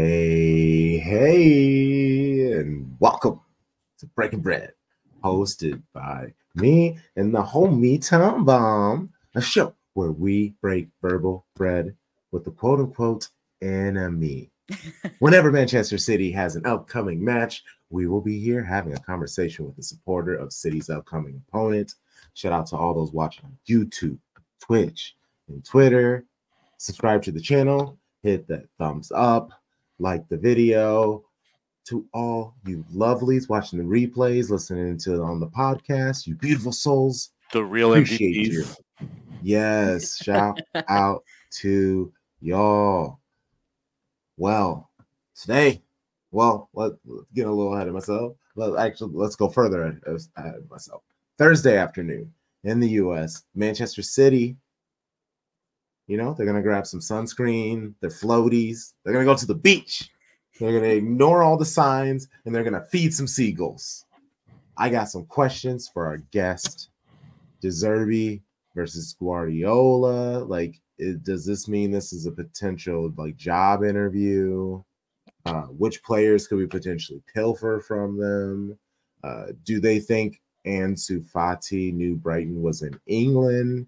Hey, hey, and welcome to Breaking Bread, hosted by me and the homie Tom Bomb, a show where we break verbal bread with the quote-unquote enemy. Whenever Manchester City has an upcoming match, we will be here having a conversation with the supporter of City's upcoming opponent. Shout out to all those watching on YouTube, Twitch, and Twitter. Subscribe to the channel, hit that thumbs up, like the video. To all you lovelies watching the replays, listening to it on the podcast, you beautiful souls, the real appreciate MVPs. you. Yes, shout out to y'all. Well, today, let's get a little ahead of myself. Let's go further ahead of myself. Thursday afternoon in the U.S., Manchester City. You know, they're going to grab some sunscreen, their floaties. They're going to go to the beach. They're going to ignore all the signs, and they're going to feed some seagulls. I got some questions for our guest. De Zerbi versus Guardiola. Does this mean this is a potential, job interview? Which players could we potentially pilfer from them? Do they think Ansu Fati knew Brighton was in England?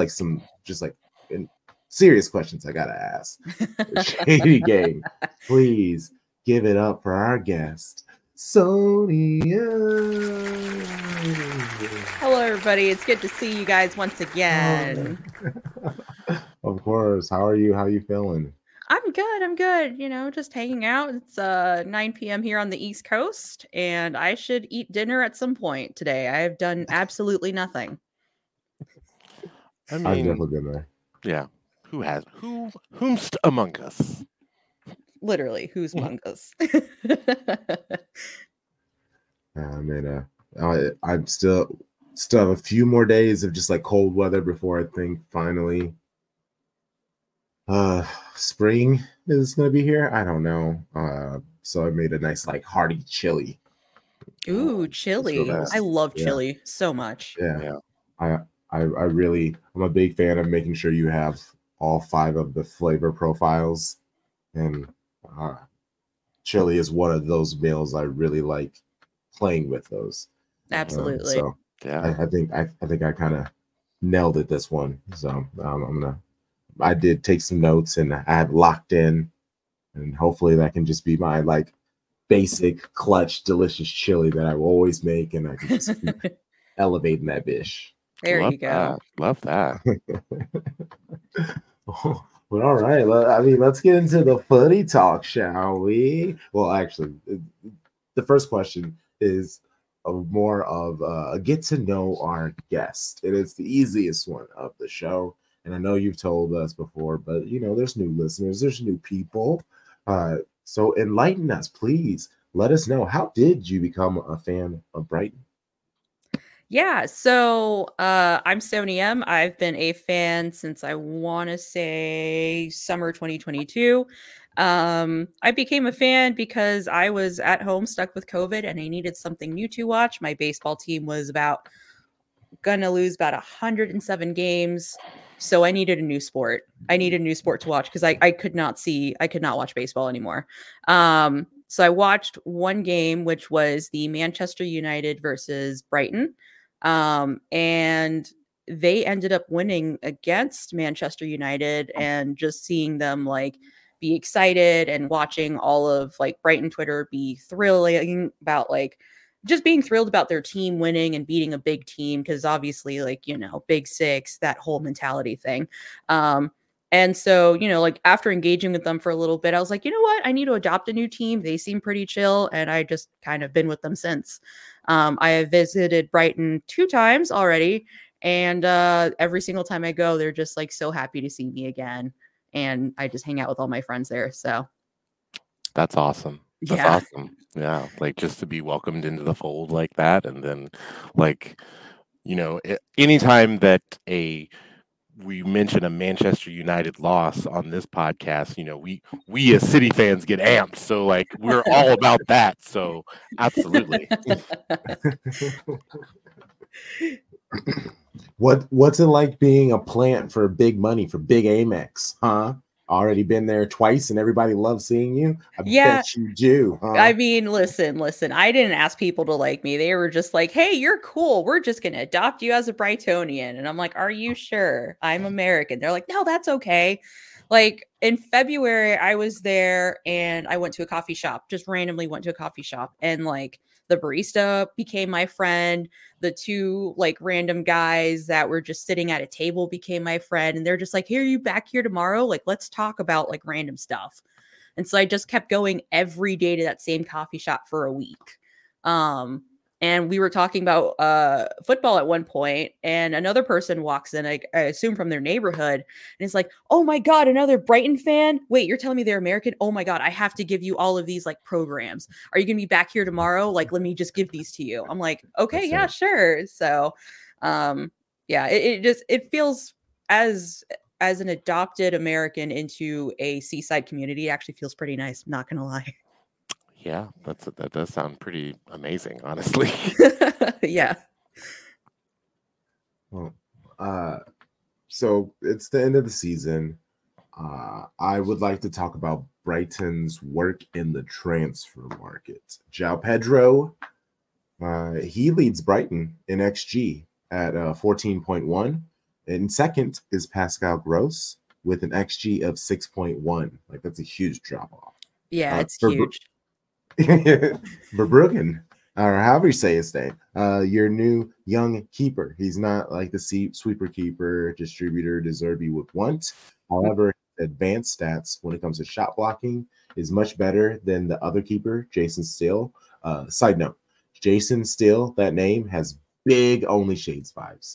Serious questions I gotta ask. Shady game. Please give it up for our guest, Sonia. Hello, everybody. It's good to see you guys once again. Of course. How are you? How are you feeling? I'm good. You know, just hanging out. It's 9 p.m. here on the East Coast, and I should eat dinner at some point today. I have done absolutely nothing. I mean, I've definitely been there. Yeah. Whomst among us? Literally, who's among us? I'm still have a few more days of just cold weather before I think finally spring is gonna be here. I don't know. So I made a nice hearty chili. Ooh, chili. I love chili so much. Yeah. I'm a big fan of making sure you have all 5 of the flavor profiles, and chili is one of those meals I really like playing with those. Absolutely. So yeah, I think I kind of nailed it this one. So I did take some notes and I have locked in, and hopefully that can just be my basic clutch delicious chili that I will always make, and I can just keep elevating that dish. There you go. Love that. Well, all right. Let's get into the footy talk, shall we? Well, actually, the first question is more of a get to know our guest. It is the easiest one of the show, and I know you've told us before, but there's new listeners, there's new people. So enlighten us, please. Let us know, how did you become a fan of Brighton? Yeah, so I'm Sony M. I've been a fan since I want to say summer 2022. I became a fan because I was at home stuck with COVID and I needed something new to watch. My baseball team was gonna lose about 107 games. So I needed a new sport. I needed a new sport to watch because I could not watch baseball anymore. So I watched one game, which was the Manchester United versus Brighton. And they ended up winning against Manchester United, and just seeing them be excited and watching all of Brighton Twitter be thrilling about just being thrilled about their team winning and beating a big team, because obviously Big Six, that whole mentality thing. And so, after engaging with them for a little bit, I was like, you know what? I need to adopt a new team. They seem pretty chill. And I just kind of been with them since. I have visited Brighton 2 times already. And every single time I go, they're just so happy to see me again. And I just hang out with all my friends there. So that's awesome. That's awesome. Yeah. Just to be welcomed into the fold like that. And then anytime that we mention a Manchester United loss on this podcast, we as City fans get amped. So we're all about that. So absolutely. What's it like being a plant for big money, for big Amex, huh? already been there twice and everybody loves seeing you? I bet you do. Huh? I mean, listen. I didn't ask people to like me. They were just like, hey, you're cool. We're just going to adopt you as a Brightonian. And I'm like, are you sure? I'm American. They're like, no, that's okay. Like in February, I was there and I went to a coffee shop, just randomly went to a coffee shop. And like the barista became my friend. The two like random guys that were just sitting at a table became my friend. And they're just like, hey, are you back here tomorrow? Like, let's talk about like random stuff. And so I just kept going every day to that same coffee shop for a week. And we were talking about football at one point, and another person walks in, I assume from their neighborhood, and it's like, oh my God, another Brighton fan? Wait, you're telling me they're American? Oh my God, I have to give you all of these like programs. Are you going to be back here tomorrow? Like, let me just give these to you. I'm like, okay, yeah, sure. So, yeah, it feels as an adopted American into a seaside community, it actually feels pretty nice. I'm not going to lie. Yeah, that does sound pretty amazing, honestly. Yeah. Well, so it's the end of the season. I would like to talk about Brighton's work in the transfer market. João Pedro, he leads Brighton in XG at 14.1. And second is Pascal Gross with an XG of 6.1. Like, that's a huge drop off. Yeah, it's huge. Verbruggen, or however you say his name, your new young keeper. He's not like the sweeper keeper distributor De Zerbi would want. However, advanced stats when it comes to shot blocking is much better than the other keeper, Jason Steele. Side note, Jason Steele, that name has big Only Shades vibes.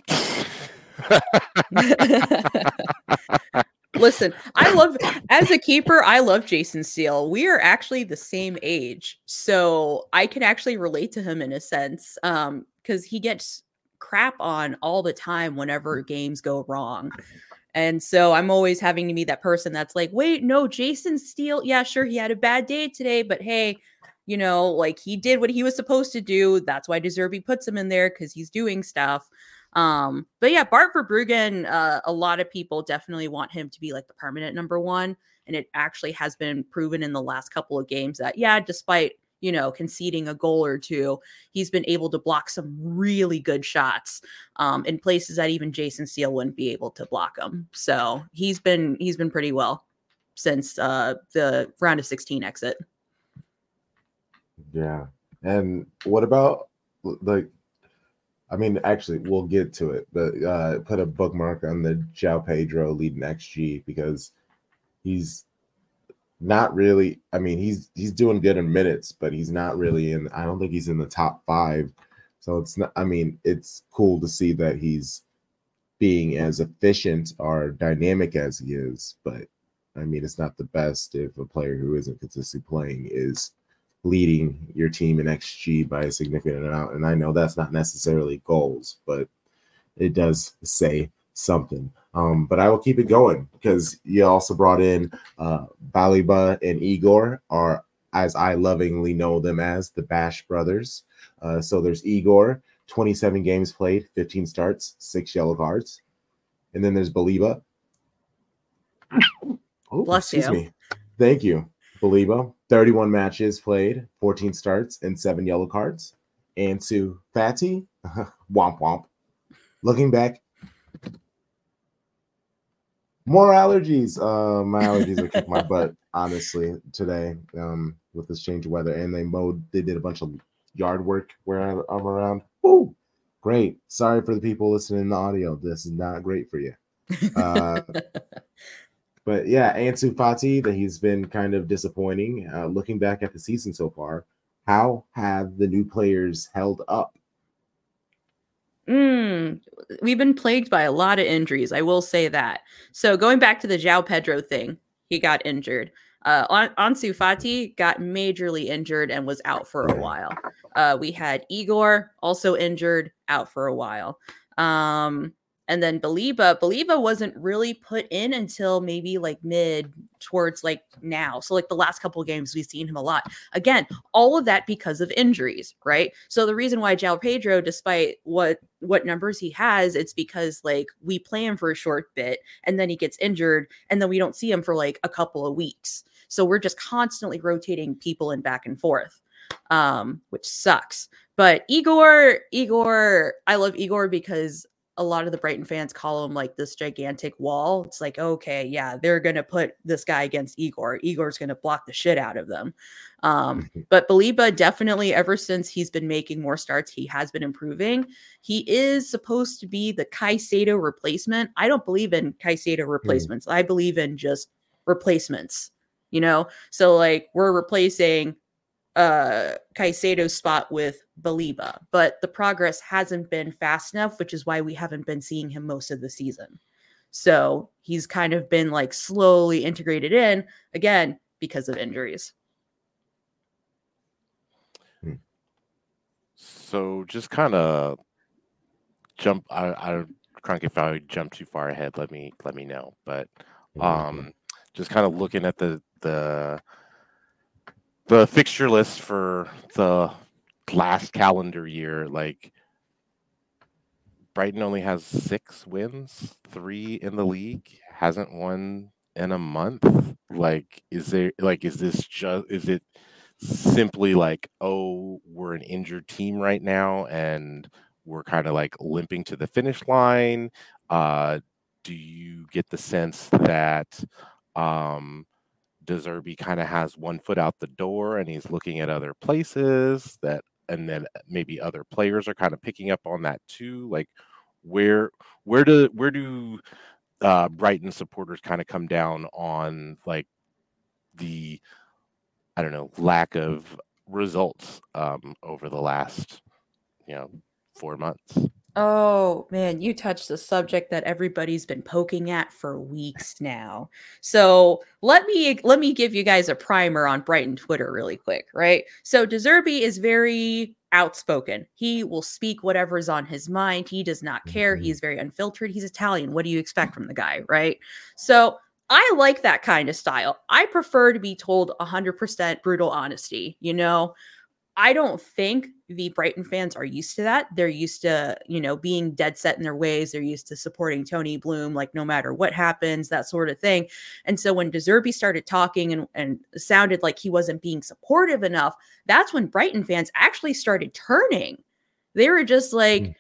Listen, as a keeper, I love Jason Steele. We are actually the same age, so I can actually relate to him in a sense, because he gets crap on all the time whenever games go wrong. And so I'm always having to be that person that's like, wait, no, Jason Steele, yeah, sure, he had a bad day today, but hey, you know, like he did what he was supposed to do. That's why De Zerbi puts him in there, because he's doing stuff. But yeah, Bart Verbruggen, a lot of people definitely want him to be like the permanent number one. And it actually has been proven in the last couple of games that, yeah, despite, you know, conceding a goal or two, he's been able to block some really good shots in places that even Jason Steele wouldn't be able to block them. So he's been pretty well since the round of 16 exit. Yeah. And what about like, I mean, actually, we'll get to it, but put a bookmark on the João Pedro leading XG, because he's not really, I mean, he's doing good in minutes, but he's not really in, I don't think he's in the top 5. So it's not, I mean, it's cool to see that he's being as efficient or dynamic as he is, but I mean, it's not the best if a player who isn't consistently playing is leading your team in XG by a significant amount. And I know that's not necessarily goals, but it does say something. But I will keep it going, because you also brought in Baliba and Igor, or as I lovingly know them as, the Bash brothers. So there's Igor, 27 games played, 15 starts, 6 yellow cards. And then there's Baliba. Oh, bless excuse you. Me. Thank you. Baliba, 31 matches played, 14 starts, and 7 yellow cards. Ansu Fati, womp womp. Looking back, more allergies. My allergies are kicking my butt, honestly, today with this change of weather. And they did a bunch of yard work where I'm around. Woo! Great. Sorry for the people listening in the audio. This is not great for you. But yeah, Ansu Fati, that he's been kind of disappointing. Looking back at the season so far, how have the new players held up? We've been plagued by a lot of injuries, I will say that. So going back to the João Pedro thing, he got injured. Ansu Fati got majorly injured and was out for a while. We had Igor also injured, out for a while. And then Baliba wasn't really put in until maybe like mid towards like now. So like the last couple of games, we've seen him a lot. Again, all of that because of injuries, right? So the reason why João Pedro, despite what numbers he has, it's because like we play him for a short bit and then he gets injured and then we don't see him for like a couple of weeks. So we're just constantly rotating people in back and forth, which sucks. But Igor, I love Igor because a lot of the Brighton fans call him like this gigantic wall. It's like, okay, yeah, they're going to put this guy against Igor. Igor's going to block the shit out of them. But Baliba definitely, ever since he's been making more starts, he has been improving. He is supposed to be the Caicedo replacement. I don't believe in Caicedo replacements. I believe in just replacements, you know? So like we're replacing Caicedo's spot with Baliba, but the progress hasn't been fast enough, which is why we haven't been seeing him most of the season. So he's kind of been like slowly integrated in again because of injuries. So just kind of jump. I Crank, if I jump too far ahead, let me know. But just kind of looking at the fixture list for the last calendar year, like Brighton only has 6 wins, 3 in the league, hasn't won in a month. Like, is it simply like, oh, we're an injured team right now and we're kind of like limping to the finish line? Do you get the sense that De Zerbi kind of has one foot out the door and he's looking at other places and then maybe other players are kind of picking up on that too? Like, where do Brighton supporters kind of come down on like the, I don't know, lack of results over the last 4 months? Oh man, you touched a subject that everybody's been poking at for weeks now. So let me give you guys a primer on Brighton Twitter really quick, right? So De Zerbi is very outspoken. He will speak whatever's on his mind. He does not care. He's very unfiltered. He's Italian. What do you expect from the guy, right? So I like that kind of style. I prefer to be told 100% brutal honesty, you know? I don't think the Brighton fans are used to that. They're used to, being dead set in their ways. They're used to supporting Tony Bloom, like no matter what happens, that sort of thing. And so when De Zerbi started talking and sounded like he wasn't being supportive enough, that's when Brighton fans actually started turning. They were just like,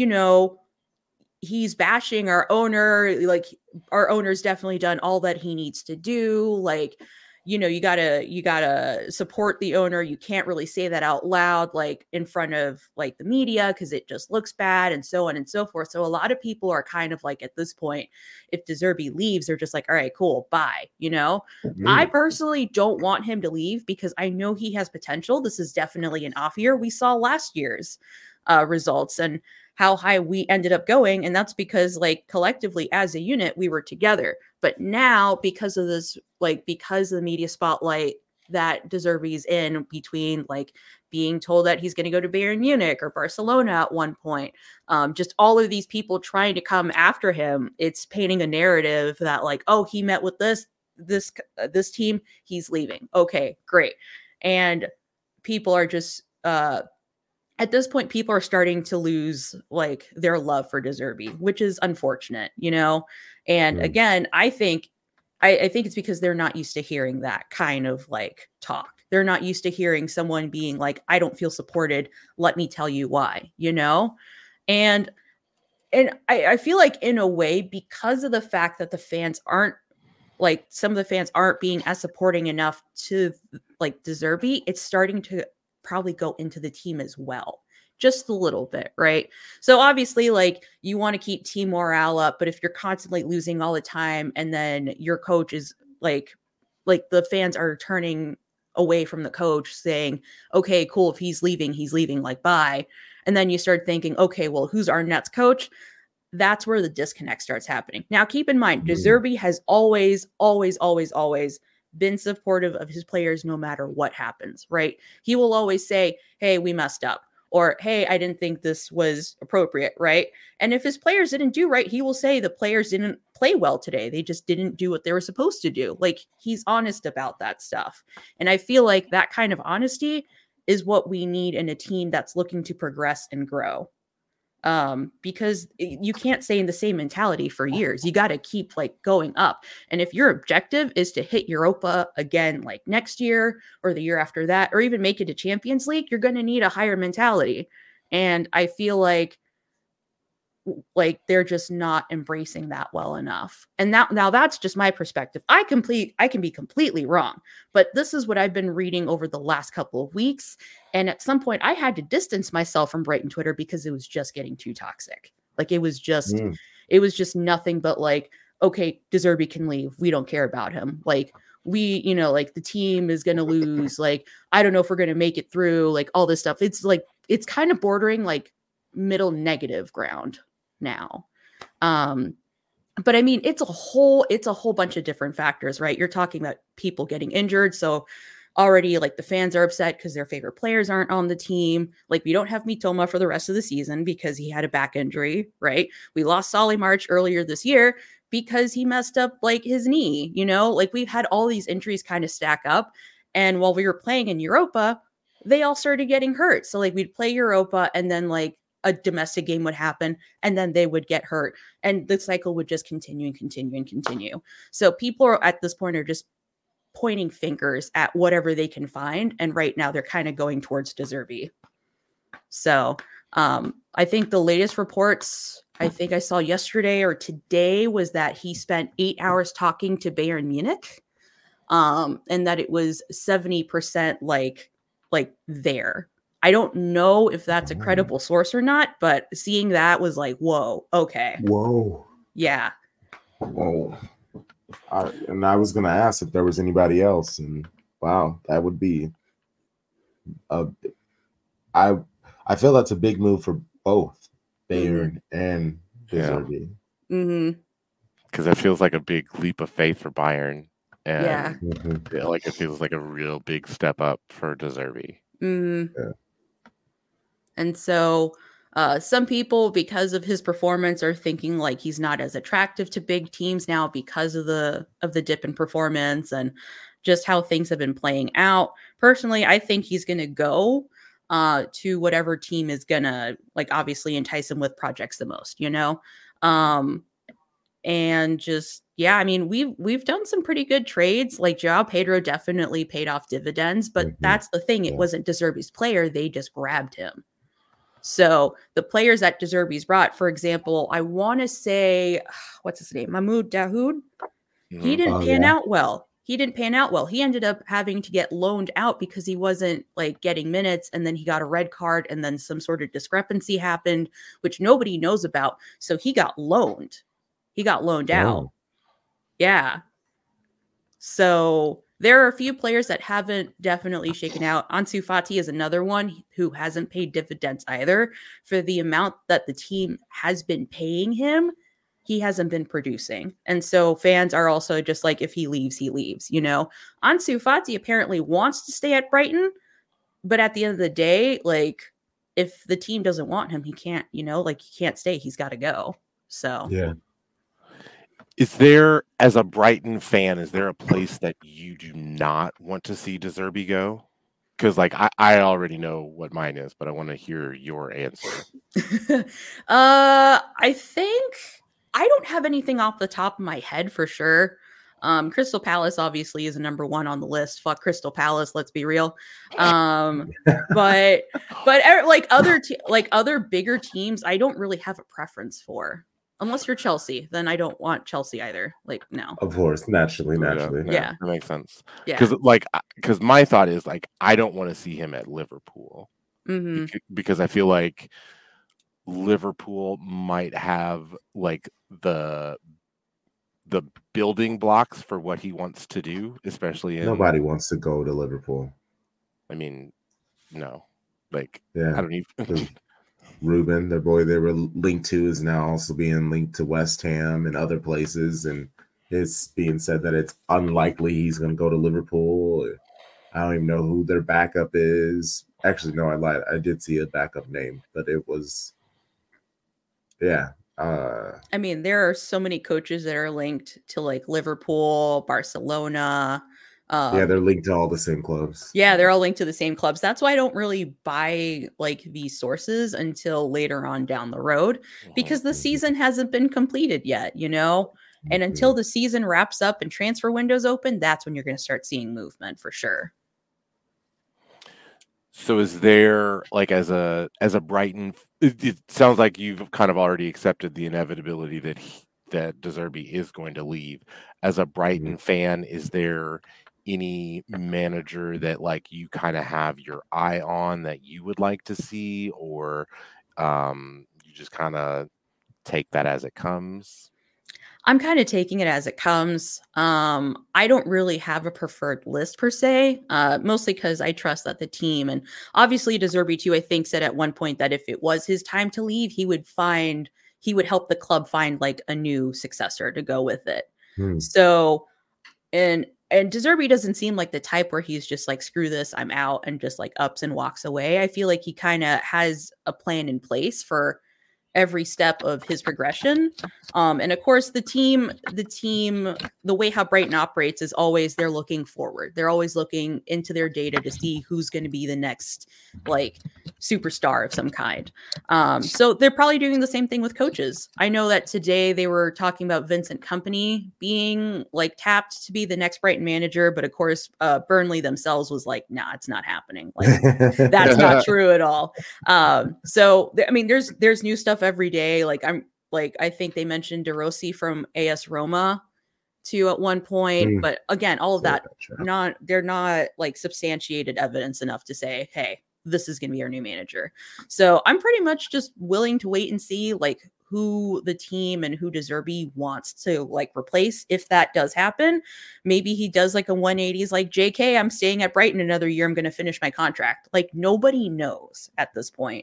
he's bashing our owner. Like our owner's definitely done all that he needs to do. Like, you gotta support the owner. You can't really say that out loud, like in front of like the media, because it just looks bad and so on and so forth. So a lot of people are kind of like, at this point, if De Zerbi leaves, they're just like, all right, cool, bye. I personally don't want him to leave because I know he has potential. This is definitely an off year. We saw last year's results and how high we ended up going. And that's because like collectively as a unit, we were together. But now because of this, like because of the media spotlight that De Zerbi's in, between like being told that he's going to go to Bayern Munich or Barcelona at one point, just all of these people trying to come after him, it's painting a narrative that like, oh, he met with this team, he's leaving. Okay, great. And people are just, at this point, people are starting to lose like their love for De Zerbi, which is unfortunate, And again, I think it's because they're not used to hearing that kind of like talk. They're not used to hearing someone being like, I don't feel supported. Let me tell you why, And I feel like in a way, because of the fact that the fans aren't like, some of the fans aren't being as supporting enough to like De Zerbi, it's starting to probably go into the team as well, just a little bit, right? So obviously like you want to keep team morale up, but if you're constantly losing all the time and then your coach is like the fans are turning away from the coach saying, okay, cool, if he's leaving, like bye. And then you start thinking, okay, well, who's our next coach? That's where the disconnect starts happening. Now keep in mind, De Zerbi has always been supportive of his players no matter what happens, right? He will always say, hey, we messed up. or, hey, I didn't think this was appropriate, right? And if his players didn't do right, he will say the players didn't play well today. They just didn't do what they were supposed to do. Like, he's honest about that stuff. And I feel like that kind of honesty is what we need in a team that's looking to progress and grow. Because you can't stay in the same mentality for years. You got to keep like going up. And if your objective is to hit Europa again, like next year or the year after that, or even make it to Champions League, you're going to need a higher mentality. And I feel like they're just not embracing that well enough. And now that's just my perspective. I can be completely wrong, but this is what I've been reading over the last couple of weeks. And at some point I had to distance myself from Brighton Twitter because it was just getting too toxic. Like it was just nothing but like, okay, De Zerbi can leave. We don't care about him. Like like the team is going to lose. Like, I don't know if we're going to make it through, like all this stuff. It's like, it's kind of bordering like middle negative ground now. But I mean, it's a whole bunch of different factors, right? You're talking about people getting injured. So already like the fans are upset because their favorite players aren't on the team. Like we don't have Mitoma for the rest of the season because he had a back injury, right? We lost Solly March earlier this year because he messed up like his knee, like we've had all these injuries kind of stack up. And while we were playing in Europa, they all started getting hurt. So like we'd play Europa and then like a domestic game would happen and then they would get hurt and the cycle would just continue. So people are at this point are just pointing fingers at whatever they can find. And right now they're kind of going towards De Zerbi. So I think the latest reports I think I saw yesterday or today was that he spent 8 hours talking to Bayern Munich and that it was 70% like there. I don't know if that's a credible source or not, but seeing that was like, whoa, okay. Whoa. Yeah. Whoa. I was going to ask if there was anybody else. And wow, that would be I feel that's a big move for both Bayern and De Zerbi. Because it feels like a big leap of faith for Bayern. And yeah, it feels like a real big step up for De Zerbi. Yeah. And so some people, because of his performance, are thinking like he's not as attractive to big teams now because of the dip in performance and just how things have been playing out. Personally, I think he's going to go to whatever team is going to like obviously entice him with projects the most, and just, yeah, I mean, we've done some pretty good trades. Like João Pedro definitely paid off dividends, but that's the thing. It wasn't De Zerbi's player. They just grabbed him. So the players that De Zerbi's brought, for example, I want to say, what's his name? Mahmoud Dahoud. He didn't pan out well. He ended up having to get loaned out because he wasn't like getting minutes. And then he got a red card and then some sort of discrepancy happened, which nobody knows about. So he got loaned. He got loaned out. Yeah. So there are a few players that haven't definitely shaken out. Ansu Fati is another one who hasn't paid dividends either. For the amount that the team has been paying him, he hasn't been producing. And so fans are also just like, if he leaves, he leaves, Ansu Fati apparently wants to stay at Brighton, but at the end of the day, like if the team doesn't want him, he can't, he can't stay. He's got to go. So, yeah. Is there, as a Brighton fan, is there a place that you do not want to see De Zerbi go? Because, like, I already know what mine is, but I want to hear your answer. I think I don't have anything off the top of my head for sure. Crystal Palace obviously is number one on the list. Fuck Crystal Palace, let's be real. But like other bigger teams, I don't really have a preference for. Unless you're Chelsea, then I don't want Chelsea either. Like, no. Of course, naturally. Yeah. That makes sense. Yeah. Because my thought is like, I don't want to see him at Liverpool because I feel like Liverpool might have like the building blocks for what he wants to do, especially nobody wants to go to Liverpool. I mean, no, like, yeah, I don't even. Ruben, their boy they were linked to, is now also being linked to West Ham and other places, and it's being said that it's unlikely he's going to go to Liverpool. I don't even know who their backup is. Actually, no, I lied. I did see a backup name, but it was, yeah. I mean, there are so many coaches that are linked to like Liverpool, Barcelona. Yeah, they're linked to all the same clubs. Yeah, they're all linked to the same clubs. That's why I don't really buy like these sources until later on down the road, because the season hasn't been completed yet, you know? And until the season wraps up and transfer windows open, that's when you're going to start seeing movement for sure. So is there, like, as a Brighton, it sounds like you've kind of already accepted the inevitability that De Zerbi is going to leave. As a Brighton fan, is there any manager that like you kind of have your eye on that you would like to see, or you just kind of take that as it comes? I'm kind of taking it as it comes. I don't really have a preferred list per se, mostly because I trust that the team, and obviously De Zerbi too, I think said at one point that if it was his time to leave, he would help the club find like a new successor to go with it. So, and De Zerbi doesn't seem like the type where he's just like, screw this, I'm out, and just like ups and walks away. I feel like he kind of has a plan in place for every step of his progression. And of course, the team, the way how Brighton operates is always they're looking forward. They're always looking into their data to see who's going to be the next like superstar of some kind. So they're probably doing the same thing with coaches. I know that today they were talking about Vincent Kompany being like tapped to be the next Brighton manager, but of course, Burnley themselves was like, nah, it's not happening. Like that's not true at all. So I mean, there's new stuff every day. I think they mentioned De Rossi from AS Roma too at one point, but again, all of that they're not like substantiated evidence enough to say, hey, this is going to be our new manager. So I'm pretty much just willing to wait and see like who the team and who De Zerbi wants to like replace. If that does happen, maybe he does like a 180s, like JK, I'm staying at Brighton another year. I'm going to finish my contract. Like nobody knows at this point.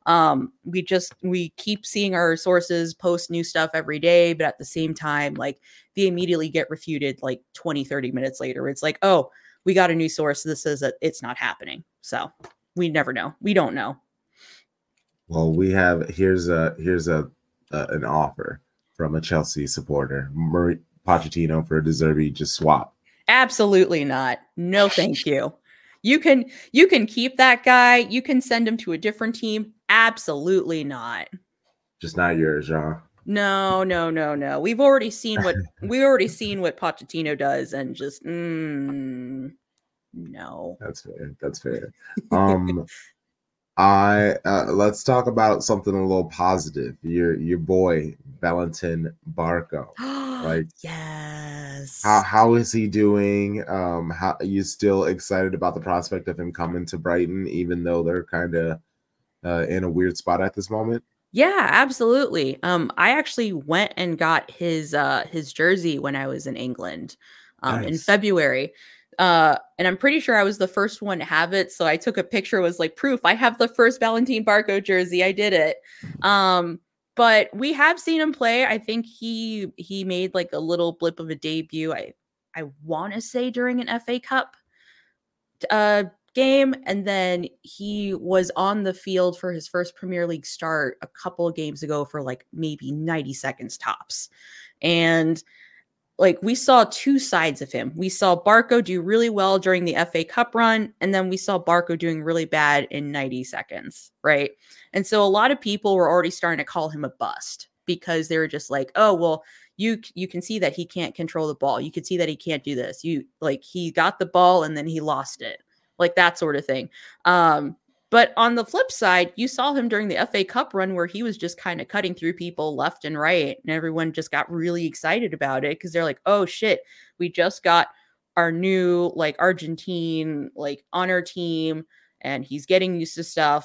We keep seeing our sources post new stuff every day, but at the same time, like they immediately get refuted like 20-30 minutes later. It's like, oh, we got a new source. This says that it's not happening. So we never know. We don't know. Well, here's an offer from a Chelsea supporter. Pochettino for De Zerbi, just swap. Absolutely not. No, thank you. You can keep that guy. You can send him to a different team. Absolutely not. Just not yours, huh? No. We've already seen what Pochettino does, and just no. That's fair. Let's talk about something a little positive. Your boy Valentin Barco. Like, yes. How is he doing? How are you still excited about the prospect of him coming to Brighton, even though they're kind of in a weird spot at this moment? Yeah, absolutely. I actually went and got his jersey when I was in England in February. And I'm pretty sure I was the first one to have it. So I took a picture, was like proof. I have the first Valentin Barco jersey. I did it. But we have seen him play. I think he made like a little blip of a debut. I want to say during an FA Cup game, and then he was on the field for his first Premier League start a couple of games ago for like maybe 90 seconds tops. And like we saw two sides of him. We saw Barco do really well during the FA Cup run, and then we saw Barco doing really bad in 90 seconds, right? And so a lot of people were already starting to call him a bust because they were just like, oh, well, you can see that he can't control the ball. You can see that he can't do this. He got the ball and then he lost it. Like that sort of thing. But on the flip side, you saw him during the FA Cup run where he was just kind of cutting through people left and right. And everyone just got really excited about it because they're like, oh shit, we just got our new like Argentine like on our team and he's getting used to stuff.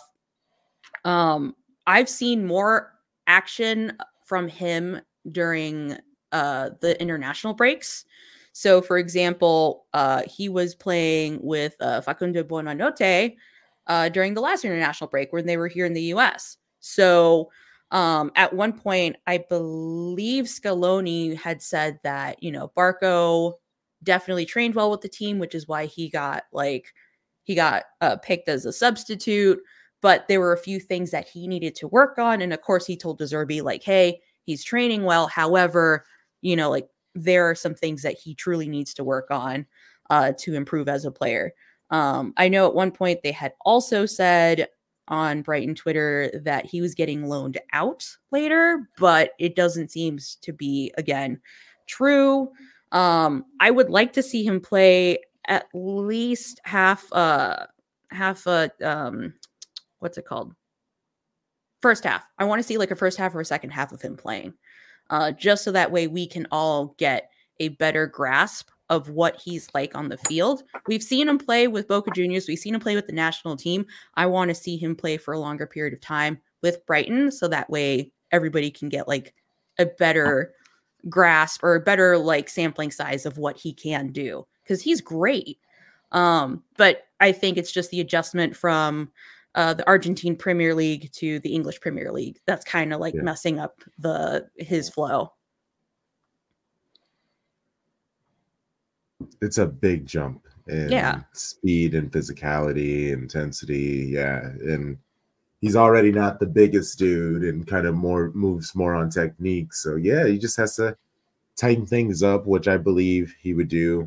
I've seen more action from him during the international breaks. So, for example, he was playing with Facundo Buonanotte during the last international break when they were here in the U.S. So, at one point, I believe Scaloni had said that, Barco definitely trained well with the team, which is why he got like he got picked as a substitute, but there were a few things that he needed to work on. And of course, he told De Zerbi, like, hey, he's training well. However, like there are some things that he truly needs to work on to improve as a player. I know at one point they had also said on Brighton Twitter that he was getting loaned out later, but it doesn't seem to be, again, true. I would like to see him play at least half a what's it called? First half. I want to see like a first half or a second half of him playing. Just so that way we can all get a better grasp of what he's like on the field. We've seen him play with Boca Juniors. We've seen him play with the national team. I want to see him play for a longer period of time with Brighton. So that way everybody can get like a better grasp or a better like sampling size of what he can do. Because he's great. But I think it's just the adjustment from the Argentine Premier League to the English Premier League that's kind of like messing up his flow. It's a big jump in speed and physicality, intensity. Yeah. And he's already not the biggest dude and kind of moves more on technique. So yeah, he just has to tighten things up, which I believe he would do.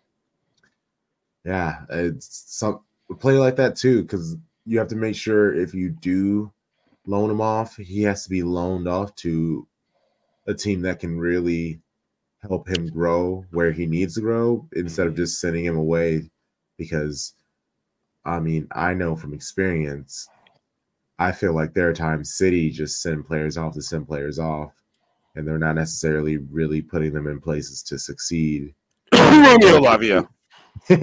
Yeah, it's a player like that too, because you have to make sure if you do loan him off, he has to be loaned off to a team that can really help him grow where he needs to grow instead of just sending him away. Because, I mean, I know from experience, I feel like there are times City just send players off to send players off, and they're not necessarily really putting them in places to succeed. Romeo Lavia. And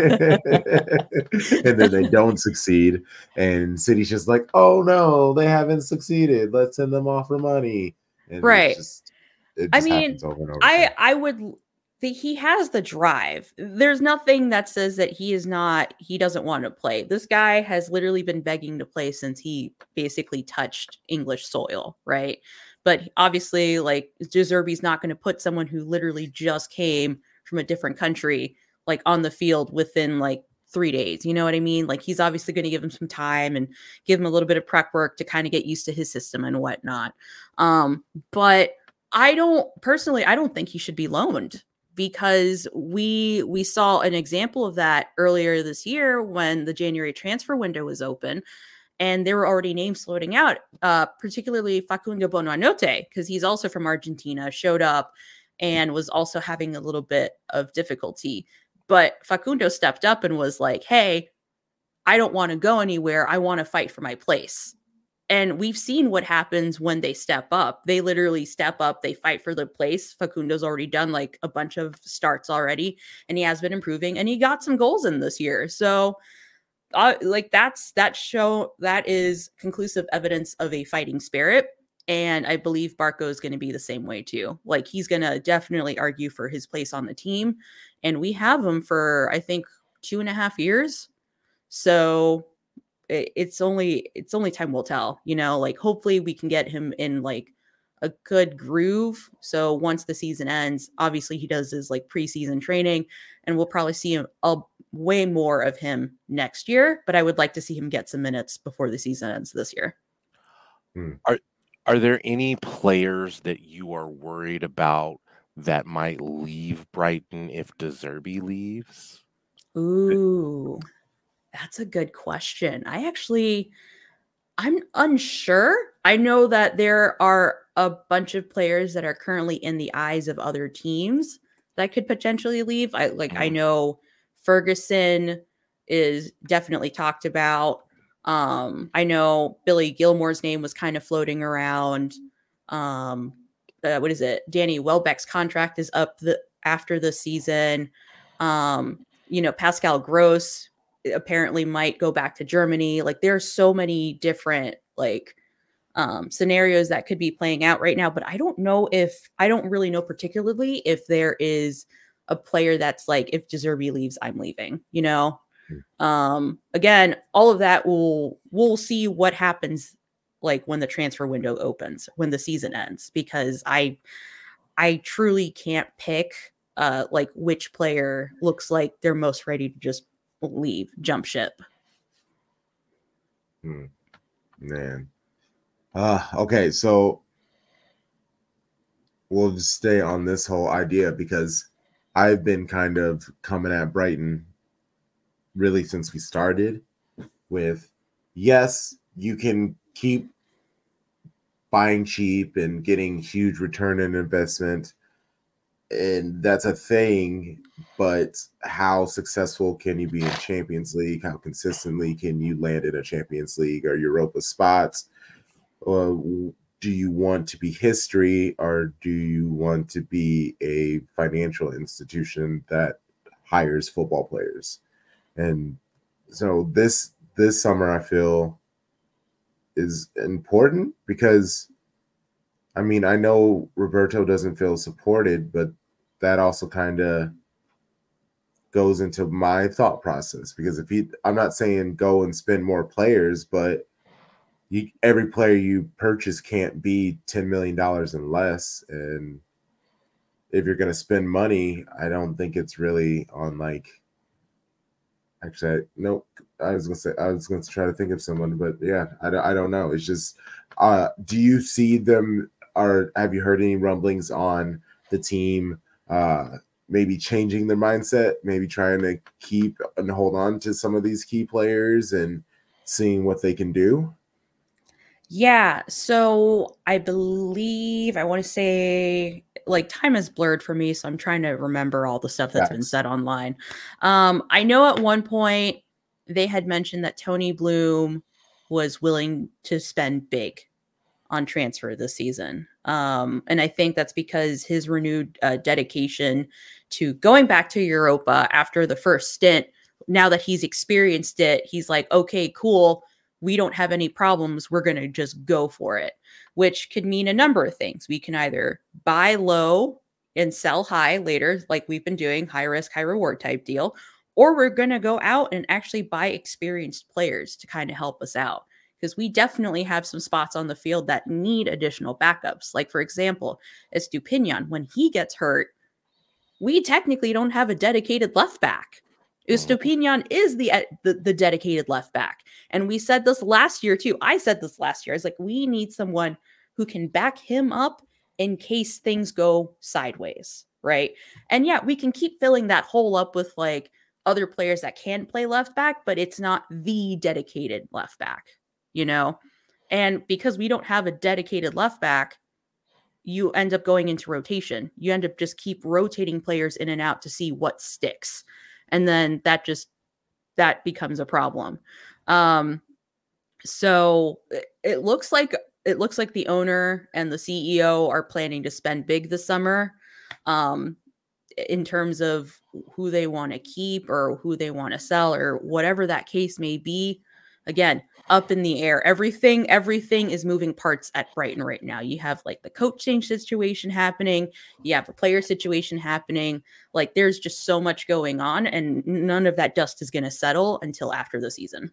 then they don't succeed, and City's just like, oh no, they haven't succeeded, let's send them off for money. And right. It just happens over and over again. He has the drive. There's nothing that says that he doesn't want to play. This guy has literally been begging to play since he basically touched English soil, right? But obviously, like, De Zerbi's not going to put someone who literally just came from a different country like on the field within like 3 days. You know what I mean? Like, he's obviously going to give him some time and give him a little bit of prep work to kind of get used to his system and whatnot. But I don't think he should be loaned, because we saw an example of that earlier this year when the January transfer window was open. And there were already names floating out, particularly Facundo Buonanotte, because he's also from Argentina, showed up and was also having a little bit of difficulty. But Facundo stepped up and was like, hey, I don't want to go anywhere. I want to fight for my place. And we've seen what happens when they step up. They literally step up. They fight for the place. Facundo's already done like a bunch of starts already, and he has been improving, and he got some goals in this year. So like that is conclusive evidence of a fighting spirit. And I believe Barco is going to be the same way too. Like, he's going to definitely argue for his place on the team. And we have him for, I think, 2.5 years. So it's only time will tell, like, hopefully we can get him in like a good groove. So once the season ends, obviously he does his like preseason training, and we'll probably see way more of him next year. But I would like to see him get some minutes before the season ends this year. Are there any players that you are worried about that might leave Brighton if De Zerbi leaves? Ooh, that's a good question. I'm unsure. I know that there are a bunch of players that are currently in the eyes of other teams that could potentially leave. I know Ferguson is definitely talked about. I know Billy Gilmore's name was kind of floating around. What is it? Danny Welbeck's contract is up after the season. Pascal Gross apparently might go back to Germany. Like, there are so many different scenarios that could be playing out right now, but I don't really know particularly if there is a player that's like, if De Zerbi leaves, I'm leaving, Again, all of that we'll see what happens like when the transfer window opens, when the season ends, because I truly can't pick like which player looks like they're most ready to just jump ship. Man. Okay, so we'll just stay on this whole idea because I've been kind of coming at Brighton really since we started with, yes, you can keep buying cheap and getting huge return on investment, and that's a thing, but how successful can you be in Champions League? How consistently can you land in a Champions League or Europa spots? Do you want to be history, or do you want to be a financial institution that hires football players? And so this summer, I feel, is important because, I mean, I know Roberto doesn't feel supported, but that also kind of goes into my thought process, because I'm not saying go and spend more players, but every player you purchase can't be $10 million and less. And if you're going to spend money, I don't think it's really on actually, nope. I was going to try to think of someone, but yeah, I don't know. It's just, do you see them, or have you heard any rumblings on the team maybe changing their mindset, maybe trying to keep and hold on to some of these key players and seeing what they can do? Yeah, so I believe, I want to say, time is blurred for me, so I'm trying to remember all the stuff that's been said online. I know at one point they had mentioned that Tony Bloom was willing to spend big on transfer this season. And I think that's because his renewed dedication to going back to Europa after the first stint, now that he's experienced it, he's like, okay, cool. We don't have any problems. We're going to just go for it, which could mean a number of things. We can either buy low and sell high later, like we've been doing, high risk, high reward type deal, or we're going to go out and actually buy experienced players to kind of help us out. Because we definitely have some spots on the field that need additional backups. Like, for example, Estupiñán, when he gets hurt, we technically don't have a dedicated left back. Estupiñán is the dedicated left back. And we said this last year too. I said this last year. I was like, we need someone who can back him up in case things go sideways, right? And yeah, we can keep filling that hole up with other players that can play left back, but it's not the dedicated left back, And because we don't have a dedicated left back, you end up going into rotation. You end up just keep rotating players in and out to see what sticks. And then that becomes a problem. So it looks like the owner and the CEO are planning to spend big this summer, in terms of who they want to keep or who they want to sell or whatever that case may be. Again, up in the air. Everything is moving parts at Brighton right now. You have the coach change situation happening. You have a player situation happening. There's just so much going on, and none of that dust is going to settle until after the season.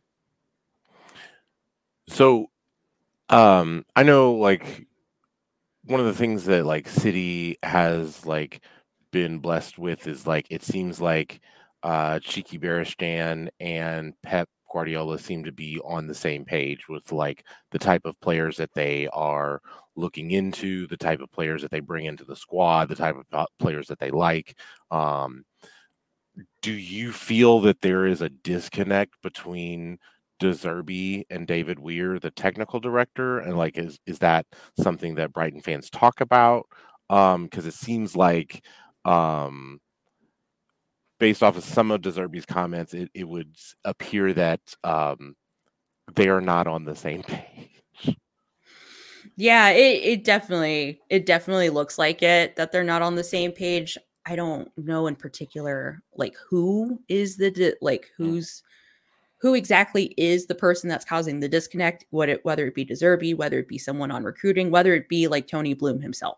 So, I know one of the things that City has been blessed with is it seems like Txiki Beristain and Pep Guardiola seem to be on the same page with the type of players that they are looking into, the type of players that they bring into the squad, the type of players that they like. Do you feel that there is a disconnect between De Zerbi and David Weir, the technical director? And is that something that Brighton fans talk about? Because it seems based off of some of De Zerbi's comments, it would appear that they are not on the same page. Yeah, it definitely looks like it, that they're not on the same page. I don't know in particular who is who exactly is the person that's causing the disconnect, whether it be De Zerbi, whether it be someone on recruiting, whether it be Tony Bloom himself.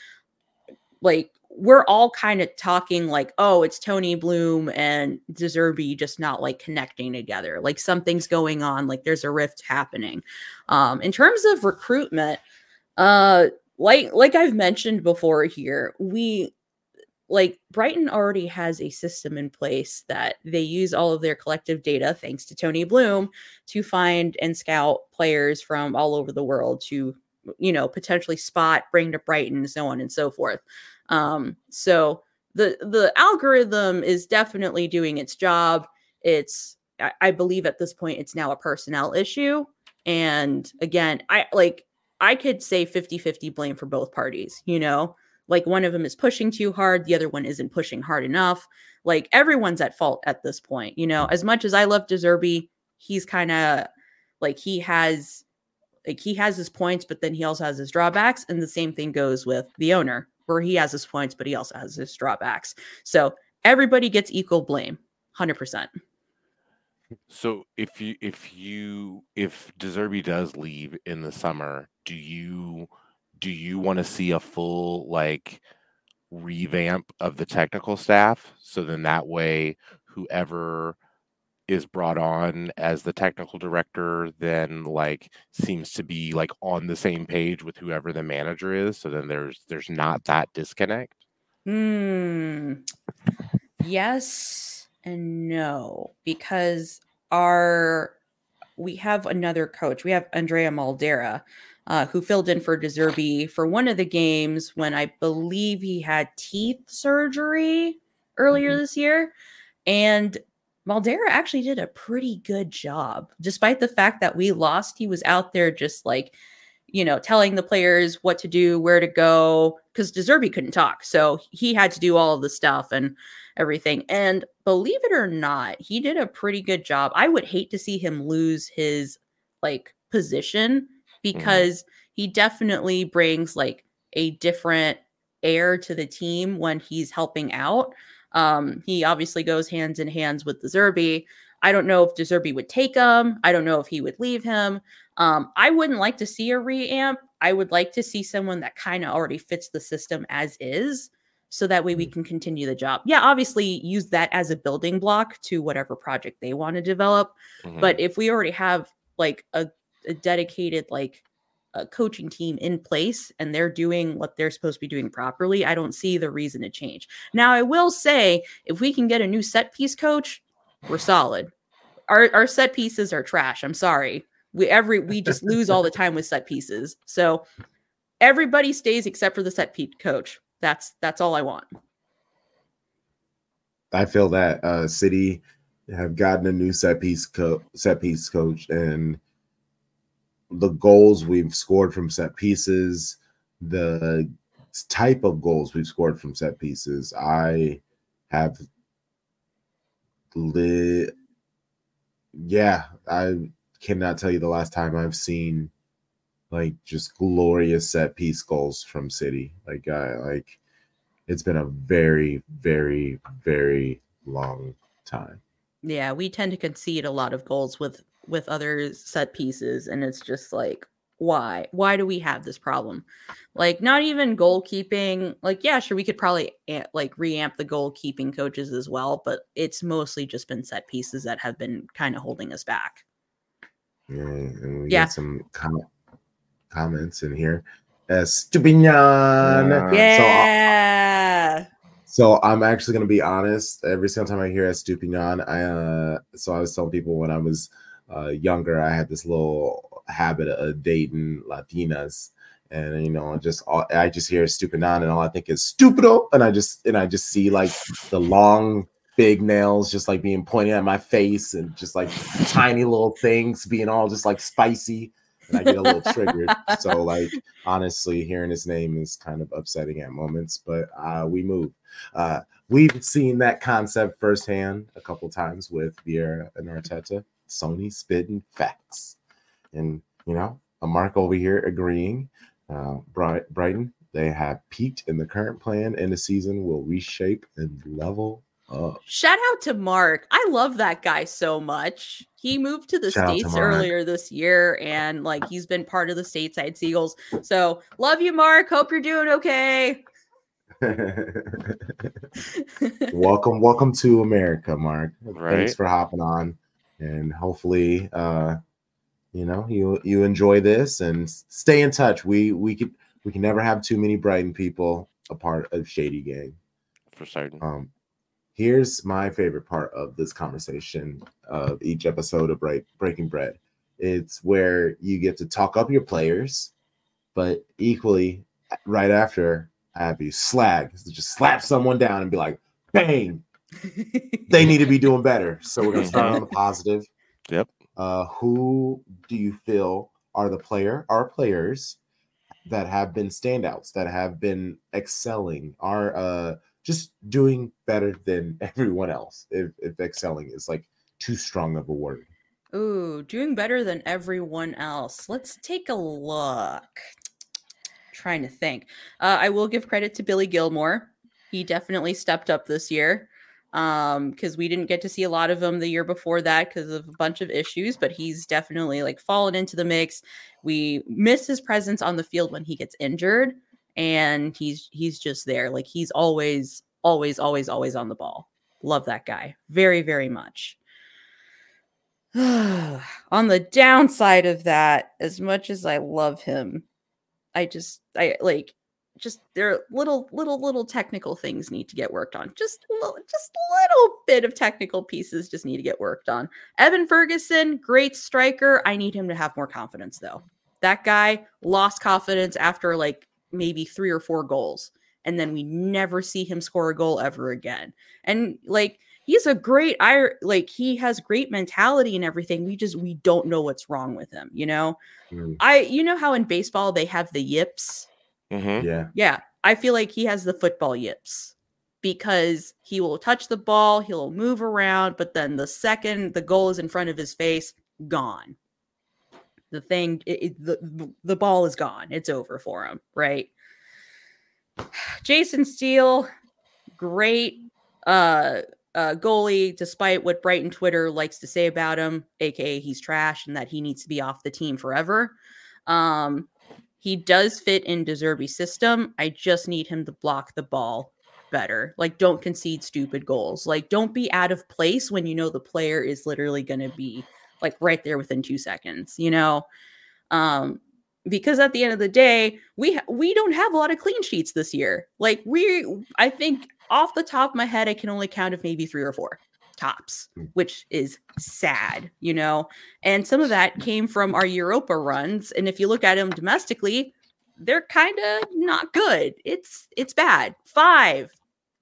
We're all kind of talking oh, it's Tony Bloom and De Zerbi just not connecting together. Something's going on, there's a rift happening. In terms of recruitment, like I've mentioned before here, like Brighton already has a system in place that they use all of their collective data, thanks to Tony Bloom, to find and scout players from all over the world to, potentially spot, bring to Brighton, so on and so forth. So the algorithm is definitely doing its job. I believe at this point it's now a personnel issue. And again, I could say 50-50 blame for both parties, like one of them is pushing too hard, the other one isn't pushing hard enough. Like everyone's at fault at this point. As much as I love De Zerbi, he's kind of like he has his points, but then he also has his drawbacks. And the same thing goes with the owner, where he has his points, but he also has his drawbacks. So everybody gets equal blame, 100%. So if De Zerbi does leave in the summer, do you want to see a full like revamp of the technical staff? So then that way, whoever is brought on as the technical director then like seems to be like on the same page with whoever the manager is. So then there's not that disconnect. Yes and no, because we have another coach. We have Andrea Maldera, who filled in for De Zerbi for one of the games when I believe he had teeth surgery earlier this year. And Maldera actually did a pretty good job. Despite the fact that we lost, he was out there just like, telling the players what to do, where to go, because De Zerbi couldn't talk. So he had to do all of the stuff and everything. And believe it or not, he did a pretty good job. I would hate to see him lose his like position, because he definitely brings like a different air to the team when he's helping out. He obviously goes hands in hands with De Zerbi. I don't know if De Zerbi would take him. I don't know if he would leave him. I wouldn't like to see a reamp. I would like to see someone that kind of already fits the system as is, so that way we can continue the job. Yeah, obviously use that as a building block to whatever project they want to develop. But if we already have like a dedicated like a coaching team in place and they're doing what they're supposed to be doing properly, I don't see the reason to change. Now, I will say, if we can get a new set piece coach, we're solid. Our set pieces are trash. I'm sorry. We just lose all the time with set pieces. So everybody stays except for the set piece coach. That's all I want. I feel that City have gotten a new set piece coach, and the goals we've scored from set pieces, the type of goals we've scored from set pieces, I have I cannot tell you the last time I've seen like just glorious set piece goals from City. Like it's been a very, very, very long time. Yeah, we tend to concede a lot of goals with other set pieces, and it's just like, why do we have this problem? Like, not even goalkeeping. Like, yeah, sure, we could probably like reamp the goalkeeping coaches as well, but it's mostly just been set pieces that have been kind of holding us back. Yeah, and we got some comments in here. Estupinian. Yeah. So I'm actually going to be honest. Every single time I hear Estupinian, I was telling people when I was younger, I had this little habit of dating Latinas, and I just hear Estupinian, and all I think is stupido, and I just see like the long big nails just like being pointed at my face, and just like tiny little things being all just like spicy. And I get a little triggered. So, like, honestly, hearing his name is kind of upsetting at moments, but we move. We've seen that concept firsthand a couple times with Vieira and Arteta. Sony spitting facts. And, a Mark over here agreeing. Brighton, they have peaked in the current plan, and the season will reshape and level up. Shout out to Mark. I love that guy so much. He moved to the States earlier this year, and like he's been part of the stateside Seagulls. So love you, Mark. Hope you're doing okay. Welcome to America, Mark. Right. Thanks for hopping on, and hopefully you enjoy this and stay in touch. We can never have too many Brighton people a part of Shady Gang. for certain. Here's my favorite part of this conversation of each episode of Breaking Bread. It's where you get to talk up your players, but equally, right after, have you slag. Just slap someone down and be like, bang, they need to be doing better. So we're going to start on the positive. Yep. Who do you feel are our players that have been standouts, that have been excelling, are just doing better than everyone else? If excelling is like too strong of a word. Ooh, doing better than everyone else. Let's take a look. Trying to think. I will give credit to Billy Gilmore. He definitely stepped up this year. Because we didn't get to see a lot of him the year before that because of a bunch of issues, but he's definitely like fallen into the mix. We miss his presence on the field when he gets injured, and he's just there. Like he's always on the ball. Love that guy very, very much. On the downside of that, as much as I love him, there are little technical things need to get worked on. Just little bit of technical pieces just need to get worked on. Evan Ferguson, great striker. I need him to have more confidence though. That guy lost confidence after like maybe 3 or 4 goals, and then we never see him score a goal ever again. And like he's a great he has great mentality and everything. We don't know what's wrong with him, you know? You know how in baseball they have the yips? Mm-hmm. Yeah. I feel like he has the football yips because he will touch the ball, he'll move around, but then the second the goal is in front of his face, gone. The thing, the ball is gone. It's over for him, right? Jason Steele, great goalie, despite what Brighton Twitter likes to say about him, aka he's trash and that he needs to be off the team forever. He does fit in De Zerbi's system. I just need him to block the ball better. Like, don't concede stupid goals. Like, don't be out of place when you know the player is literally going to be like right there within 2 seconds, you know? Because at the end of the day, we don't have a lot of clean sheets this year. Like I think off the top of my head, I can only count of maybe 3 or 4 tops, which is sad, you know? And some of that came from our Europa runs. And if you look at them domestically, they're kind of not good. It's bad. 5.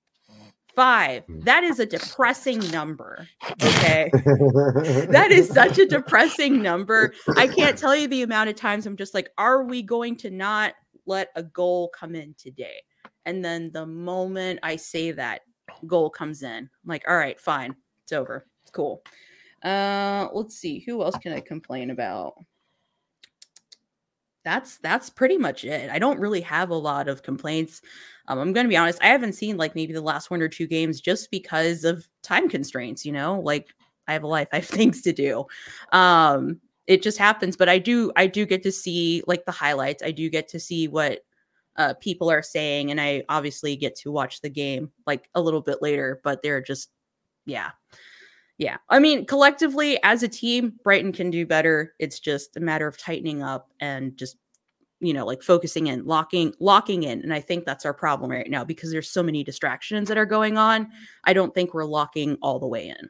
That is a depressing number. Okay. That is such a depressing number. I can't tell you the amount of times I'm just like, are we going to not let a goal come in today? And then the moment I say that, goal comes in, I'm like, all right, fine. It's over. It's cool. Let's see. Who else can I complain about? That's pretty much it. I don't really have a lot of complaints. I'm going to be honest. I haven't seen like maybe the last 1 or 2 games just because of time constraints, you know, like I have a life, I have things to do. It just happens, but I do get to see like the highlights. I do get to see what people are saying. And I obviously get to watch the game like a little bit later, but they're just, yeah. I mean, collectively as a team, Brighton can do better. It's just a matter of tightening up and just, you know, like focusing in, locking in. And I think that's our problem right now because there's so many distractions that are going on. I don't think we're locking all the way in.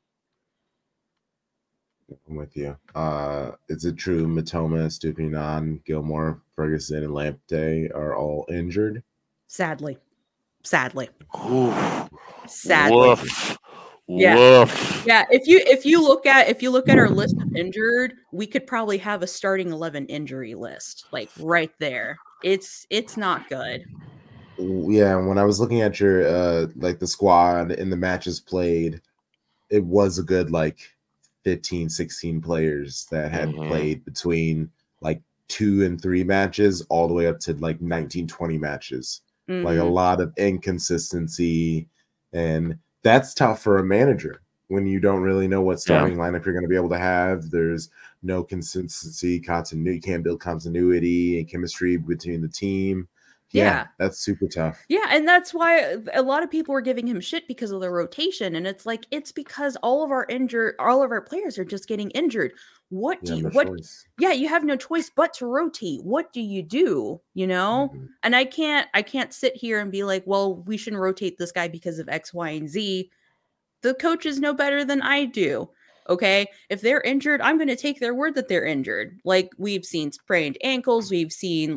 I'm with you. Is it true Matoma, Stupinan, Gilmore, Ferguson, and Lamptey are all injured? Sadly. Ooh. Sadly. Woof. Yeah. Woof. Yeah. If you look at our list of injured, we could probably have a starting 11 injury list, like right there. It's not good. Yeah, when I was looking at your like the squad and the matches played, it was a good like 15, 16 players that had played between like 2 and 3 matches all the way up to like 19, 20 matches. Like a lot of inconsistency, and that's tough for a manager when you don't really know what starting lineup you're going to be able to have. There's no consistency, continuity. You can't build continuity and chemistry between the team. Yeah, that's super tough. Yeah, and that's why a lot of people were giving him shit because of the rotation. And it's like, it's because all of our players are just getting injured. What You do have you no what choice. yeah, you have no choice but to rotate. What do you do? You know? Mhm. And I can't sit here and be like, well, we shouldn't rotate this guy because of X, Y, and Z. The coaches know better than I do. Okay. If they're injured, I'm going to take their word that they're injured. Like we've seen sprained ankles. We've seen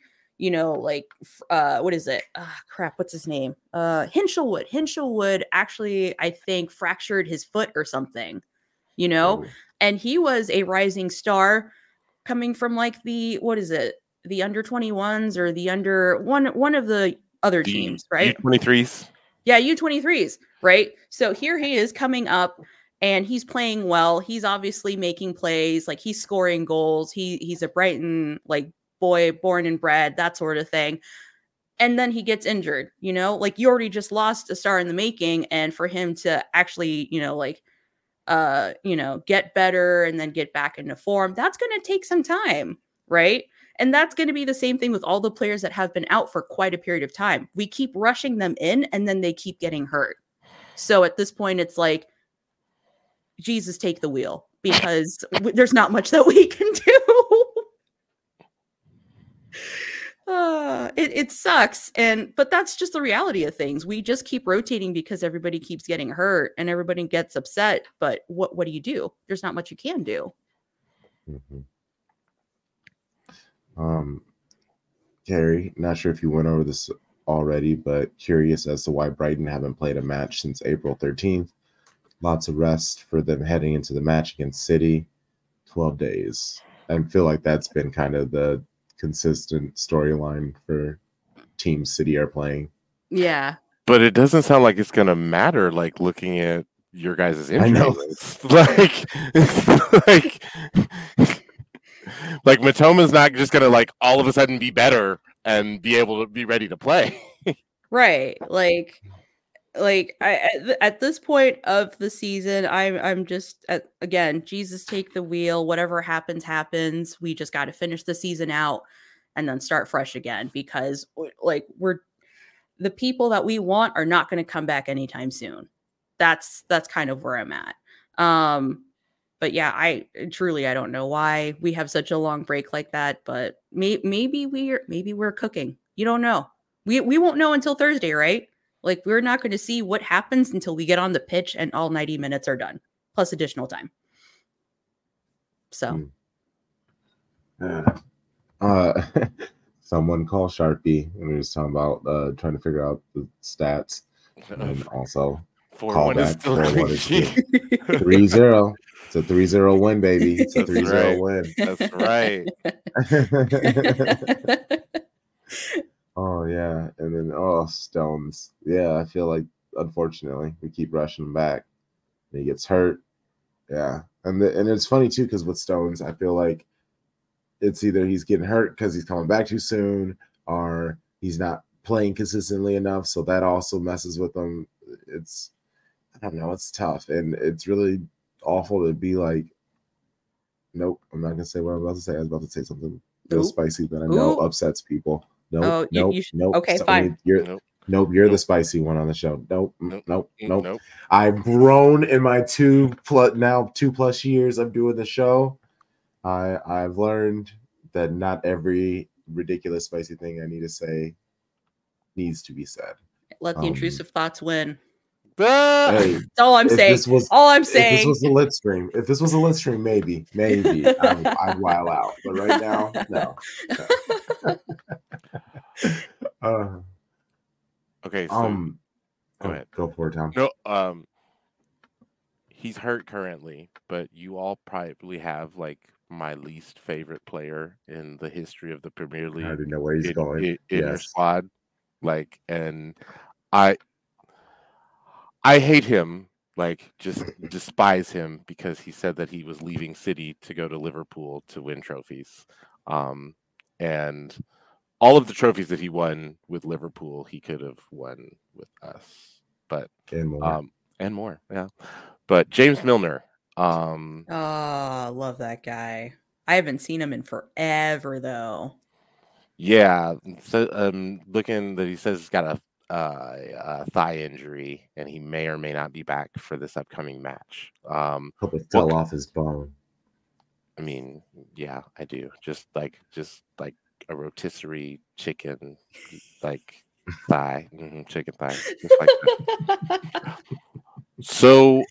what is it? Crap. What's his name? Hinshelwood. Hinshelwood actually, I think, fractured his foot or something, Oh, and he was a rising star coming from like what is it? The under 21s or the under one of the other The teams, right? U23s. Yeah, U23s, right? So here he is coming up and he's playing well. He's obviously making plays, like he's scoring goals. He's a Brighton like boy, born and bred, that sort of thing. And then he gets injured, like you already just lost a star in the making, and for him to actually, get better and then get back into form, that's going to take some time, right? And that's going to be the same thing with all the players that have been out for quite a period of time. We keep rushing them in and then they keep getting hurt. So at this point, it's like, Jesus, take the wheel, because there's not much that we can do. It sucks. But that's just the reality of things. We just keep rotating because everybody keeps getting hurt and everybody gets upset. But what do you do? There's not much you can do. Carrie, not sure if you went over this already, but curious as to why Brighton haven't played a match since April 13th. Lots of rest for them heading into the match against City. 12 days. I feel like that's been kind of the consistent storyline for Team City are playing. Yeah. But it doesn't sound like it's going to matter, like looking at your guys' injuries. I know. Like Mitoma's not just going to like all of a sudden be better and be able to be ready to play. Right. Like at this point of the season, I'm just again, Jesus, take the wheel. Whatever happens. We just got to finish the season out and then start fresh again, because like the people that we want are not going to come back anytime soon. That's kind of where I'm at. But yeah, I don't know why we have such a long break like that, but maybe we're cooking. You don't know. We won't know until Thursday, right? Like we're not going to see what happens until we get on the pitch and all 90 minutes are done, plus additional time. So. Someone call Sharpie when we was talking about trying to figure out the stats, and also call back 4-1 3-0. It's a 3-0 win, baby. It's a 3-0 win. That's right. Oh yeah, and then Stones. Yeah, I feel like unfortunately we keep rushing him back. And he gets hurt. Yeah, and it's funny too, because with Stones, I feel like it's either he's getting hurt because he's coming back too soon, or he's not playing consistently enough, so that also messes with him. I don't know, it's tough, and it's really awful to be like, nope, I'm not gonna say what I'm about to say. I was about to say something real spicy that I know upsets people. Nope, nope. Okay, fine. You're the spicy one on the show. Nope. I've grown in my 2+ years of doing the show. I've learned that not every ridiculous spicy thing I need to say needs to be said. Let the intrusive thoughts win. Hey, that's all I'm saying. All I'm saying. If this was a lit stream, maybe I'd wild out. But right now, no. Okay, so go ahead. Go for it, Tom. No, he's hurt currently, but you all probably have like my least favorite player in the history of the Premier League. I already know where he's going. In your squad, like, and I hate him, like, just despise him because he said that he was leaving City to go to Liverpool to win trophies, and all of the trophies that he won with Liverpool, he could have won with us, but and more, yeah. But James Milner. Love that guy. I haven't seen him in forever, though. Yeah, so looking that he says he's got a thigh injury, and he may or may not be back for this upcoming match. Hope it fell off his bone. I mean, yeah, I do. Just like a rotisserie chicken, like thigh, chicken thigh, just like that. So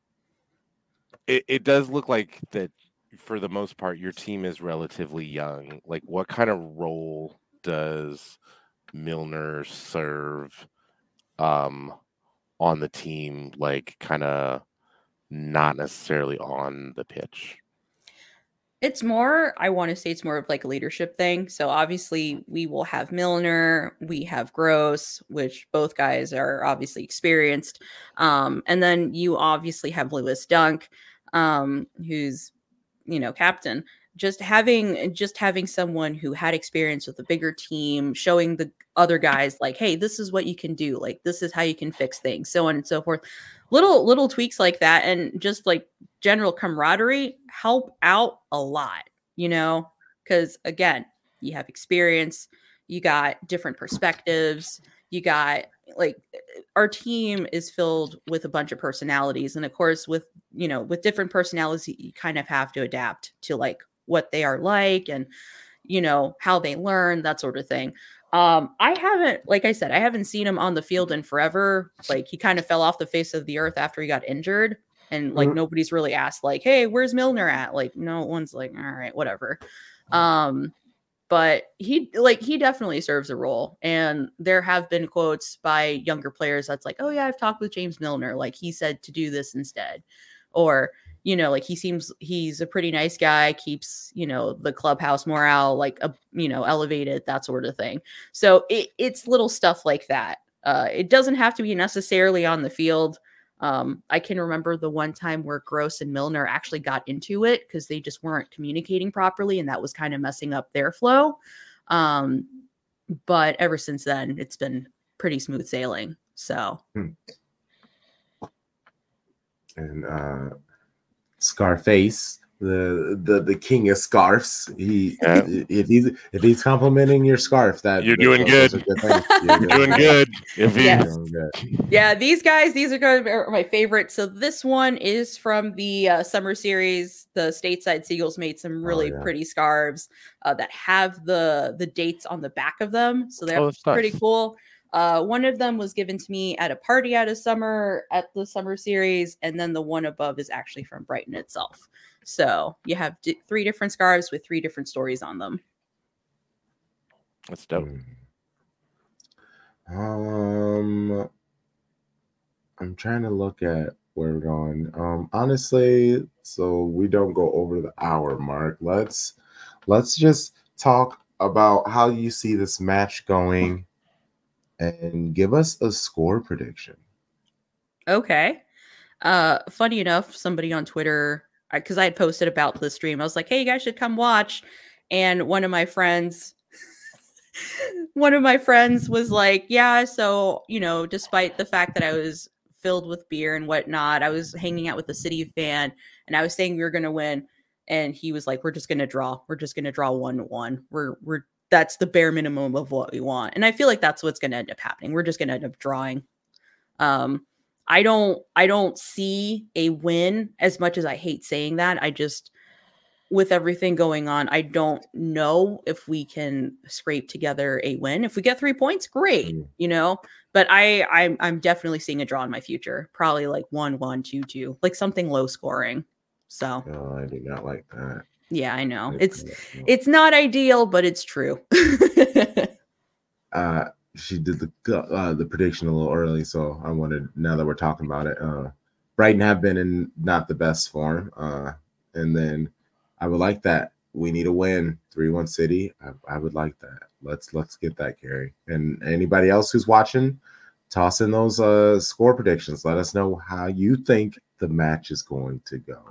it does look like that for the most part your team is relatively young. Like, what kind of role does Milner serve on the team, like kind of not necessarily on the pitch? It's more, I want to say it's more of like a leadership thing. So obviously we will have Milner, we have Gross, which both guys are obviously experienced. And then you obviously have Lewis Dunk, who's, captain. Just having someone who had experience with a bigger team, showing the other guys like, hey, this is what you can do, like this is how you can fix things, so on and so forth. Little tweaks like that, and just like general camaraderie help out a lot, because again, you have experience, you got different perspectives, you got like our team is filled with a bunch of personalities, and of course with different personalities you kind of have to adapt to like what they are like, and how they learn, that sort of thing. I haven't, like I said, I haven't seen him on the field in forever. Like he kind of fell off the face of the earth after he got injured, and like nobody's really asked like, hey, where's Milner at? Like no one's like, all right, whatever. But he definitely serves a role, and there have been quotes by younger players that's like, oh yeah, I've talked with James Milner, like he said to do this instead, or like he's a pretty nice guy, keeps the clubhouse morale like elevated, that sort of thing. So it's little stuff like that. It doesn't have to be necessarily on the field. I can remember the one time where Gross and Milner actually got into it because they just weren't communicating properly, and that was kind of messing up their flow. But ever since then, it's been pretty smooth sailing. So, and Scarface, the king of scarves. If he's complimenting your scarf, that you're doing good. You're doing good. Yeah, these are my favorite. So this one is from the summer series. The Stateside Seagulls made some really pretty scarves that have the dates on the back of them. So they're pretty cool. One of them was given to me at a party at the summer series, and then the one above is actually from Brighton itself. So you have 3 different scarves with 3 different stories on them. That's dope. I'm trying to look at where we're going. Honestly, so we don't go over the hour mark. Let's just talk about how you see this match going. And give us a score prediction. Okay. Funny enough, somebody on Twitter, because I had posted about the stream, I was like, hey, you guys should come watch. And one of my friends was like, yeah, so, despite the fact that I was filled with beer and whatnot, I was hanging out with a City fan, and I was saying we were going to win. And he was like, we're just going to draw. We're just going to draw 1-1. That's the bare minimum of what we want. And I feel like that's what's going to end up happening. We're just going to end up drawing. I don't see a win, as much as I hate saying that. I just, with everything going on, I don't know if we can scrape together a win. If we get 3 points, great, but I'm definitely seeing a draw in my future. Probably like 1-1, 2-2, like something low scoring. So I do not like that. Yeah, I know. It's not ideal, but it's true. She did the prediction a little early, so I wanted, now that we're talking about it, Brighton have been in not the best form, and then I would like that. We need a win, 3-1 City. I would like that. Let's get that, Carrie. And anybody else who's watching, toss in those score predictions. Let us know how you think the match is going to go.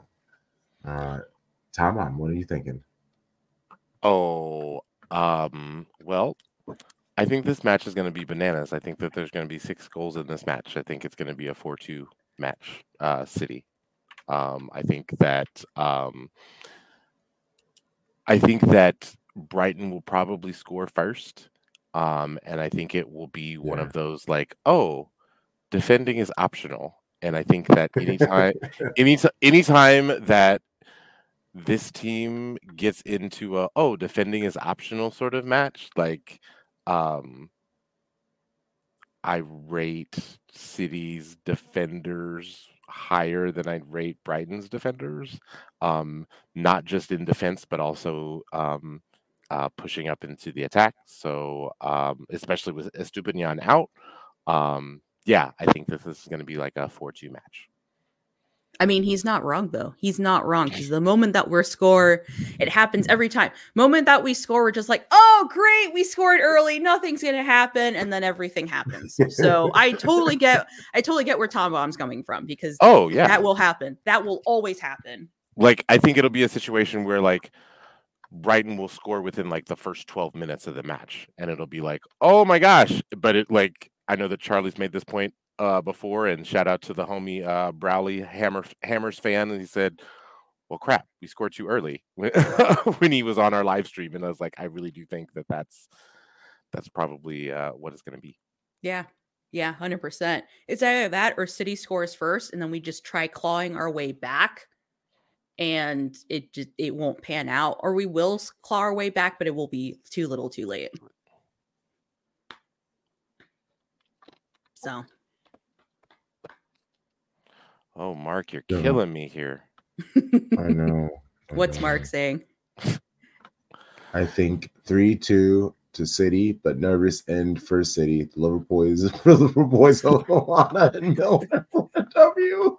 Tom, what are you thinking? Well, I think this match is going to be bananas. I think that there's going to be 6 goals in this match. I think it's going to be a 4-2 match, City. I think that Brighton will probably score first, and I think it will be one of those like, defending is optional. And I think that anytime that this team gets into a defending is optional sort of match. Like, I rate City's defenders higher than I'd rate Brighton's defenders, not just in defense, but also pushing up into the attack. So, especially with Estupiñán out, yeah, I think this is going to be like a 4-2 match. I mean, he's not wrong, though. He's not wrong, because the moment that we're score, it happens every time. Moment that we score, we're just like, oh, great, we scored early. Nothing's going to happen. And then everything happens. So I totally get where Tom Bomb's coming from, because that will happen. That will always happen. Like, I think it'll be a situation where, like, Brighton will score within, like, the first 12 minutes of the match. And it'll be like, oh, my gosh. But it, like, I know that Charlie's made this point before, and shout out to the homie Browley Hammers fan, and he said, well, crap, we scored too early when he was on our live stream. And I was like, I really do think that's probably what it's going to be. Yeah 100%. It's either that or City scores first, and then we just try clawing our way back, and it won't pan out, or we will claw our way back, but it will be too little too late. So oh, Mark, you're killing me here. I know. What's Mark saying? I think 3-2 to City, but nervous end for City. The Liverpool boys, Lallana and Milner for a W.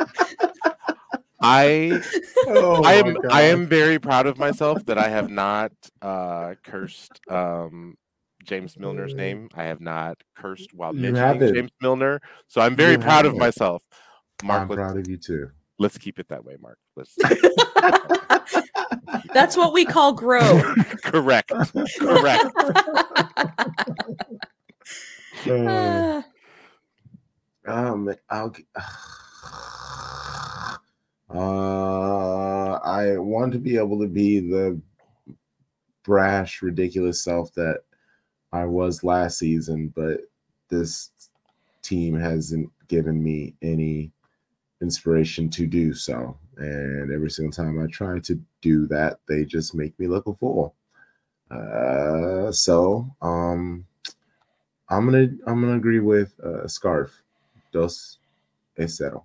I am very proud of myself that I have not cursed James Milner's name. I have not cursed while mentioning James Milner. So I'm very proud of myself. Mark, I'm proud of you too. Let's keep it that way, Mark. That's what we call growth. Correct. I want to be able to be the brash, ridiculous self that I was last season, but this team hasn't given me any inspiration to do so. And every single time I try to do that, they just make me look a fool. So I'm gonna agree with Scarf. 2-0.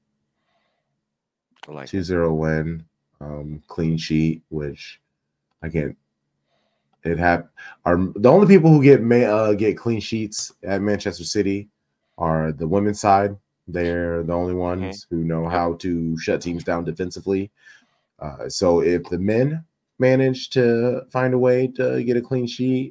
I like 2-0 win. Clean sheet, which again, the only people who get clean sheets at Manchester City are the women's side. They're the only ones who know how to shut teams down defensively. So if the men manage to find a way to get a clean sheet,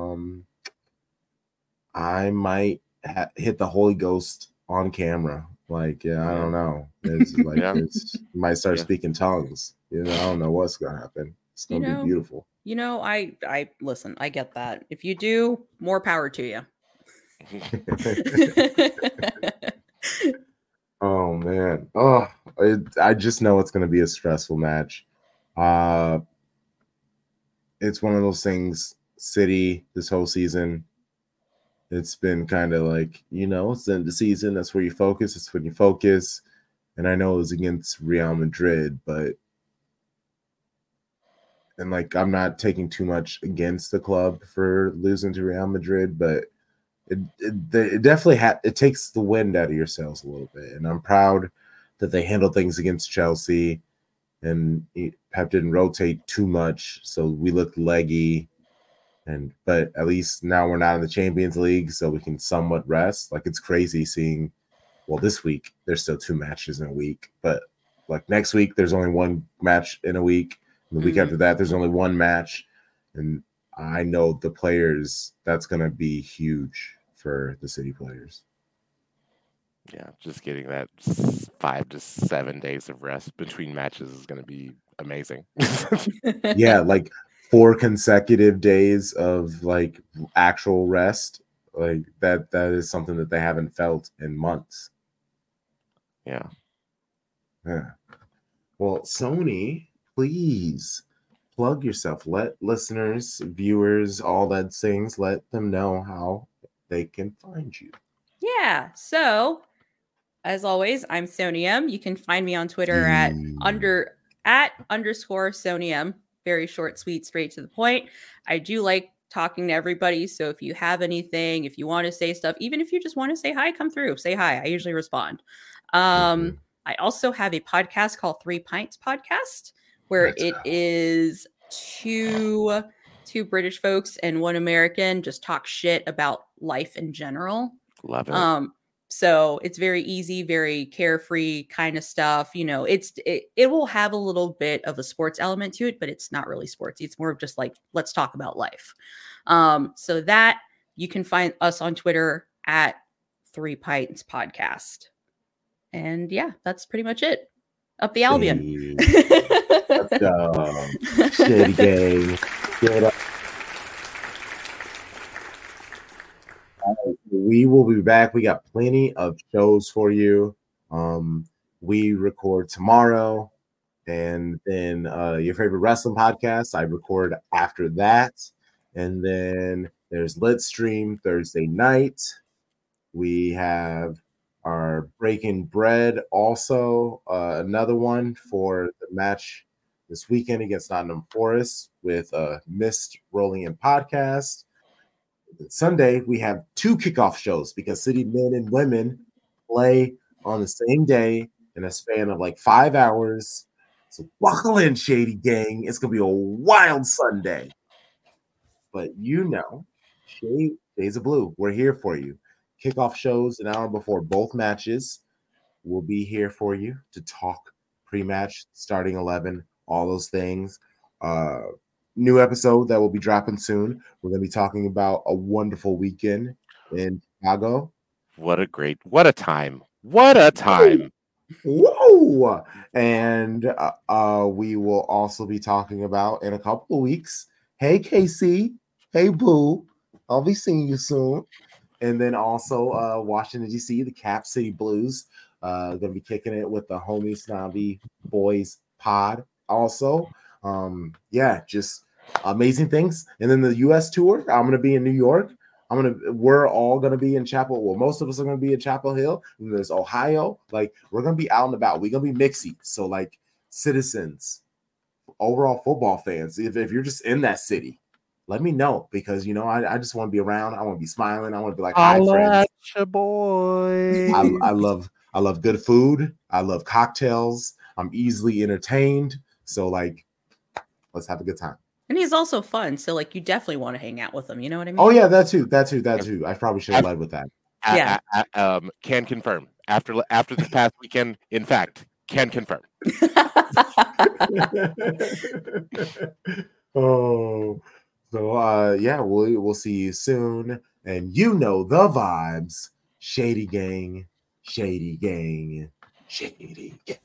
I might hit the Holy Ghost on camera. Like, I don't know. It's like might start speaking tongues. I don't know what's gonna happen. It's gonna be beautiful. I listen. I get that. If you do, more power to you. Oh man. I just know it's going to be a stressful match. It's one of those things. City this whole season, it's been kind of like, it's the end of the season. That's where you focus. It's when you focus. And I know it was against Real Madrid, and like, I'm not taking too much against the club for losing to Real Madrid, but it definitely it takes the wind out of your sails a little bit. And I'm proud that they handled things against Chelsea, and Pep didn't rotate too much, so we looked leggy. But at least now we're not in the Champions League, so we can somewhat rest. Like, it's crazy seeing, this week there's still 2 matches in a week, but like next week there's only 1 match in a week. And the week after that there's only 1 match, and I know the players, that's going to be huge for the City players. Yeah, just getting that 5 to 7 days of rest between matches is going to be amazing. Yeah, like 4 consecutive days of like actual rest. Like that is something that they haven't felt in months. Yeah. Well, Sony, please plug yourself. Let listeners, viewers, all that things, let them know how they can find you. Yeah. So, as always, I'm Sony M. You can find me on Twitter at @_SonyM. Very short, sweet, straight to the point. I do like talking to everybody. So if you have anything, if you want to say stuff, even if you just want to say hi, come through, say hi. I usually respond. I also have a podcast called 3 Pints Podcast, where it is two British folks and one American just talk shit about life in general. Love it. So it's very easy, very carefree kind of stuff. You know, it will have a little bit of a sports element to it, but it's not really sportsy. It's more of just like, let's talk about life. So that you can find us on Twitter @3 Pints Podcast. And yeah, that's pretty much it. Up the Albion. Let's go. Shady gang. Get up. We will be back. We got plenty of shows for you. We record tomorrow, and then your favorite wrestling podcast, I record after that. And then there's Let's Stream Thursday night. We have our Breaking Bread also, another one for the match this weekend against Nottingham Forest with Mist Rolling In podcast. Sunday, we have 2 kickoff shows because City men and women play on the same day in a span of like 5 hours. So buckle in, Shady Gang. It's going to be a wild Sunday. But you know, Shades of Blue, we're here for you. Kickoff shows an hour before both matches. We'll be here for you to talk pre-match, starting 11, all those things. New episode that will be dropping soon. We're going to be talking about a wonderful weekend in Chicago. What a time. What a time. Whoa! And we will also be talking about in a couple of weeks. Hey, Casey. Hey, Boo. I'll be seeing you soon. And then also Washington, D.C., the Cap City Blues. Going to be kicking it with the Homie Snobby Boys pod also. Just amazing things. And then the U.S. tour, I'm going to be in New York. We're all going to be in Chapel. Well, most of us are going to be in Chapel Hill. And there's Ohio. Like, we're going to be out and about. We're going to be mixy. So, like, citizens, overall football fans, if you're just in that city, let me know, because you know I just want to be around. I want to be smiling. I want to be like, hi, friends. Your boy. I love good food. I love cocktails. I'm easily entertained. So like, let's have a good time. And he's also fun. So like, you definitely want to hang out with him. You know what I mean? Oh yeah, that too. I probably should have led with that. Yeah. Can confirm. After this past weekend, in fact, can confirm. Oh. So we'll see you soon. And you know the vibes. Shady gang, shady gang, shady gang.